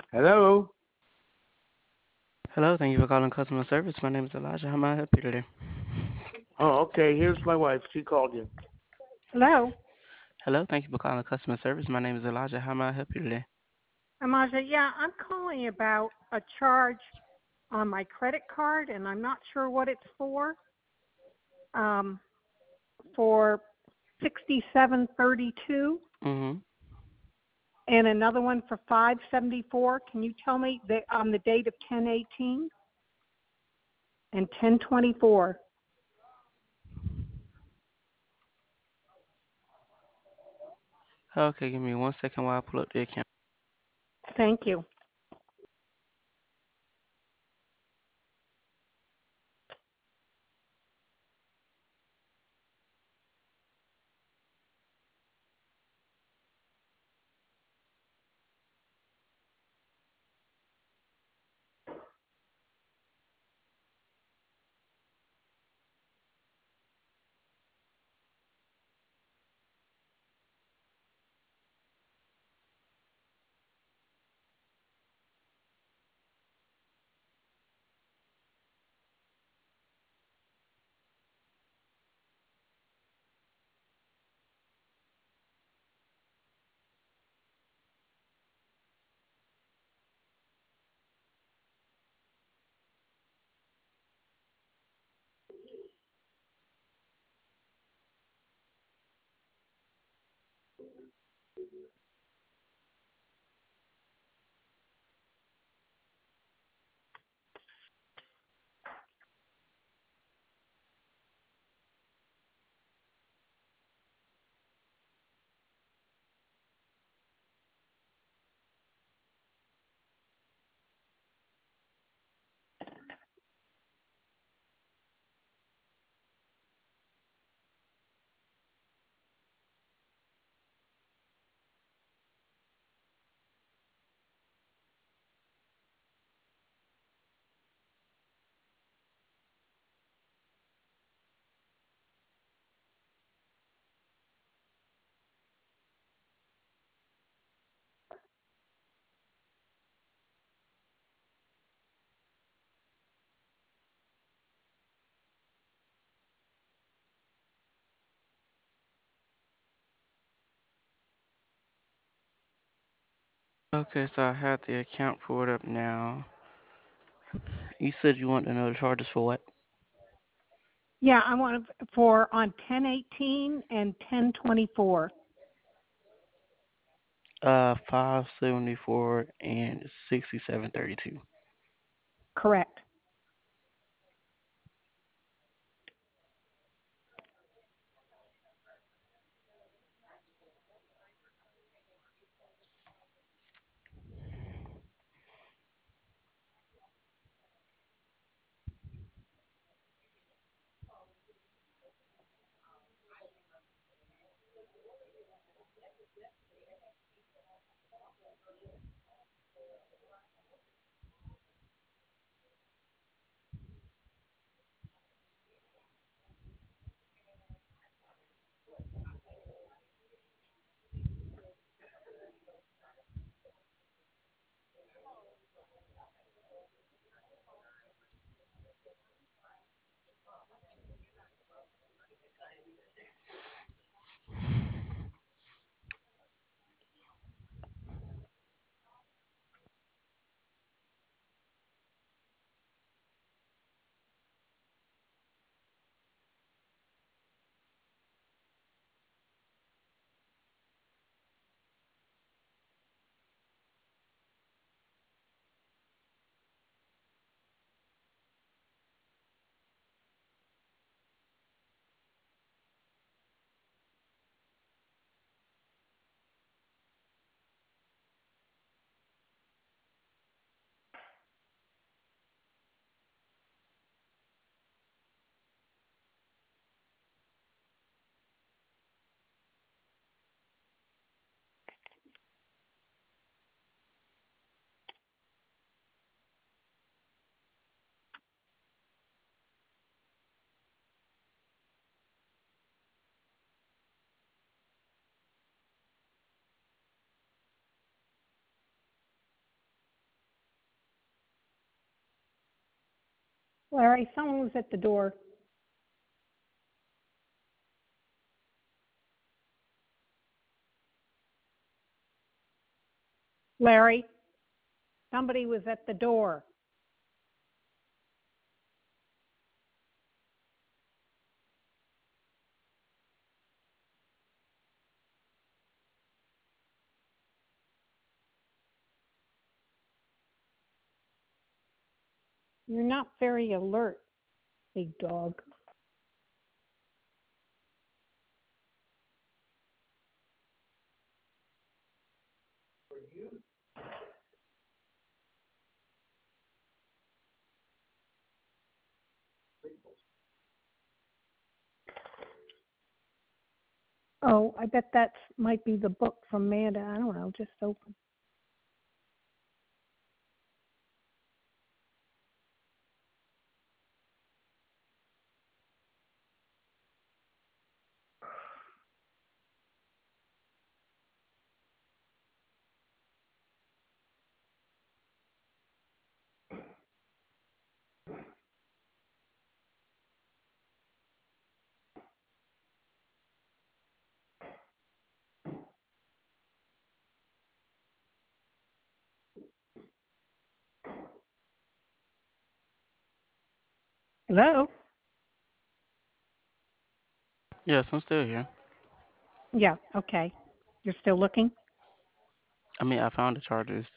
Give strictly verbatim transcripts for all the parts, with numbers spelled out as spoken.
Hello? Hello, thank you for calling customer service. My name is Elijah. How may I help you today? Oh, okay. Here's my wife. She called you. Hello, Hello, thank you for calling customer service. My name is Elijah. How may I help you today? Amaja. Yeah, I'm calling about a charge on my credit card, and I'm not sure what it's for. Um, for sixty-seven thirty-two, Mm-hmm. and another one for five seventy-four. Can you tell me the on the date of ten eighteen and ten twenty-four? Okay, give me one second while I pull up the account. Thank you. Okay, so I have the account pulled up now. You said you want to know the charges for what? Yeah, I want it for on ten eighteen and ten twenty-four. Uh, five seventy-four and sixty-seven thirty-two. Correct. Larry, someone was at the door. Larry, somebody was at the door. You're not very alert, big dog. Oh, I bet that might be the book from Amanda. I don't know, just open. Hello? Yes, I'm still here. Yeah, okay. You're still looking? I mean, I found the charges,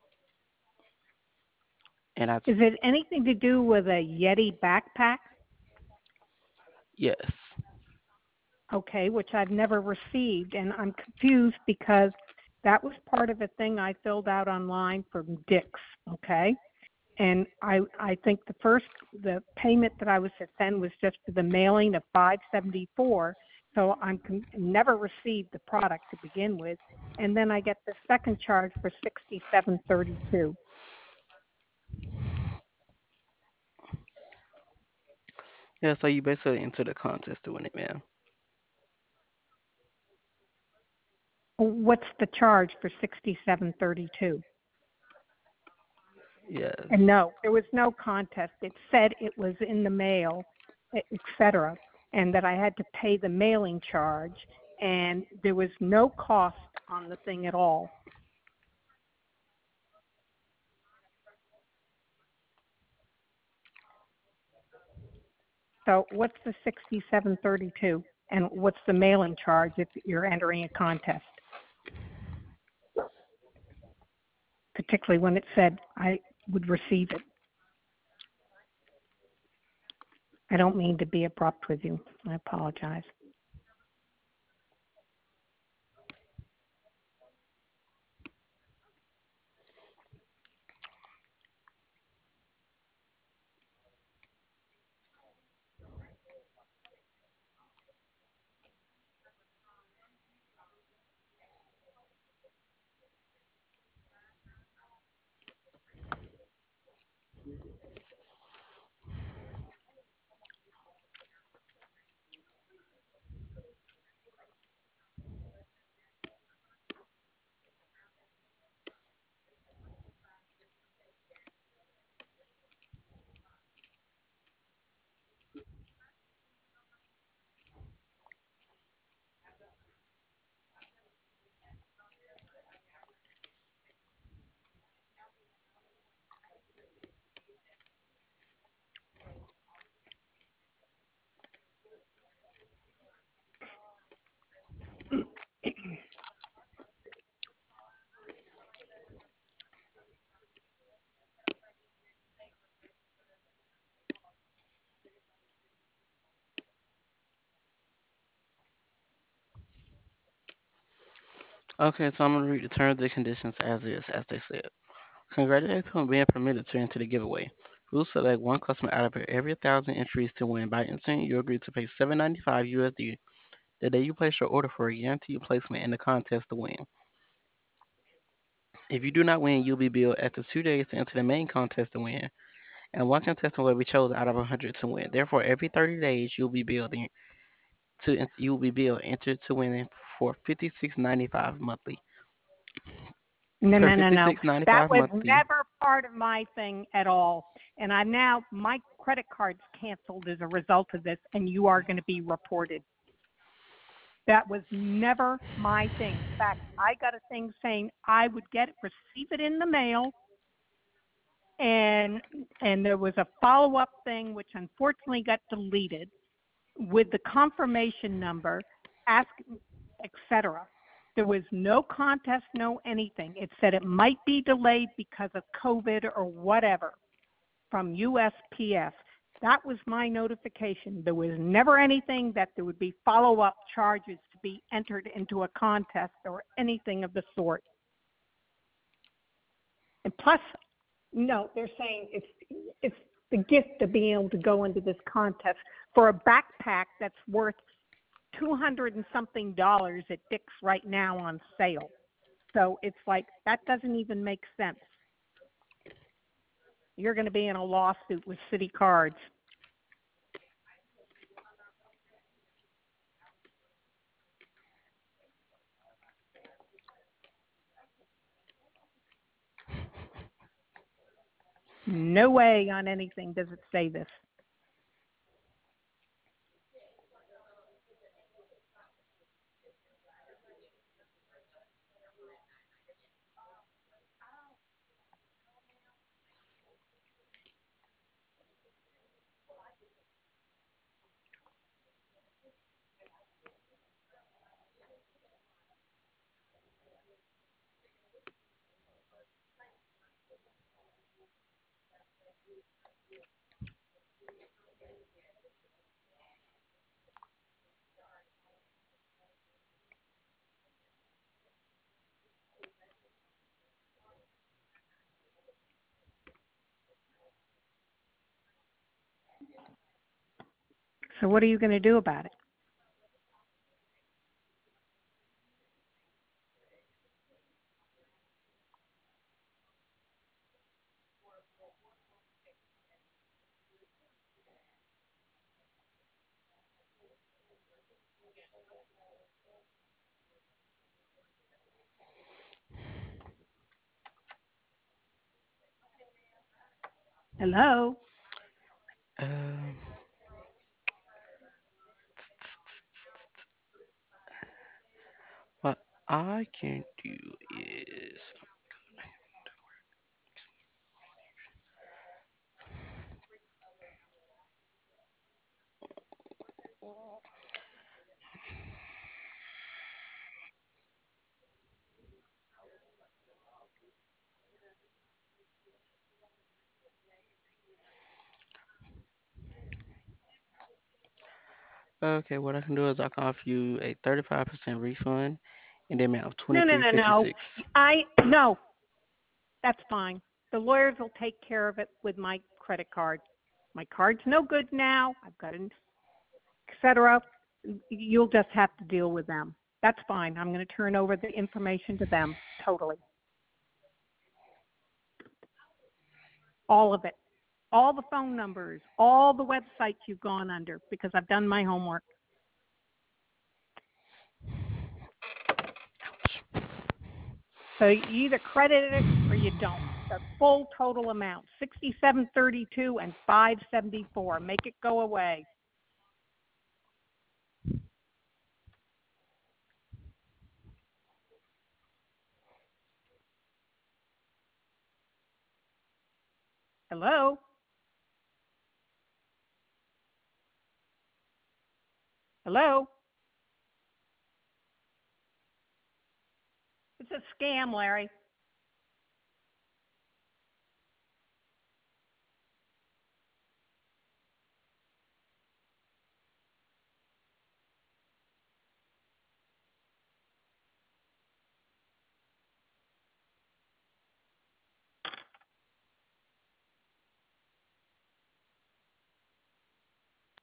and I Is it anything to do with a Yeti backpack? yes, Okay, which I've never received, and I'm confused because that was part of a thing I filled out online from Dick's, okay? And I I think the first the payment that I was to send was just for the mailing of five seventy-four, so I'm con- never received the product to begin with, and then I get the second charge for sixty-seven thirty-two. yeah. So you basically entered the contest to win it, man. What's the charge for sixty-seven thirty-two? Yes. And no, there was no contest. It said it was in the mail, et cetera, and that I had to pay the mailing charge, and there was no cost on the thing at all. So what's the sixty-seven thirty-two, and what's the mailing charge if you're entering a contest? Particularly when it said I would receive it. I don't mean to be abrupt with you. I apologize. Okay, so I'm gonna read the terms and conditions as is, as they said. Congratulations on being permitted to enter the giveaway. We'll select one customer out of every thousand entries to win. By entering, you agree to pay seven ninety-five U S D the day you place your order for a guaranteed placement in the contest to win. If you do not win, you'll be billed after two days to enter the main contest to win, and one contestant will be chosen out of one hundred to win. Therefore, every thirty days, you'll be billed in- to you'll be billed entered to win for fifty-six ninety-five monthly. No, For no, no, no. fifty-six That ninety-five was monthly. never part of my thing at all. And I now, my credit card's canceled as a result of this, and you are going to be reported. That was never my thing. In fact, I got a thing saying I would get it, receive it in the mail, and and there was a follow-up thing which unfortunately got deleted with the confirmation number, ask, et cetera. There was no contest, no anything. It said it might be delayed because of COVID or whatever from U S P S. That was my notification. There was never anything that there would be follow-up charges to be entered into a contest or anything of the sort. And plus, no, they're saying it's it's the gift of being able to go into this contest for a backpack that's worth two hundred and something dollars at Dick's right now on sale. So it's like, that doesn't even make sense. You're going to be in a lawsuit with City Cards. No way on anything does it say this. So what are you going to do about it? Hello? Um, what I can do is, okay, what I can do is I can offer you a thirty-five percent refund in the amount of No, no, twenty-three no, no. fifty-six. I, no, that's fine. The lawyers will take care of it with my credit card. My card's no good now. I've got an et cetera. You'll just have to deal with them. That's fine. I'm going to turn over the information to them totally. All of it. All the phone numbers, all the websites you've gone under, because I've done my homework. So you either credit it or you don't. The full total amount, sixty-seven thirty-two and five seventy-four. Make it go away. Hello? Hello? It's a scam, Larry.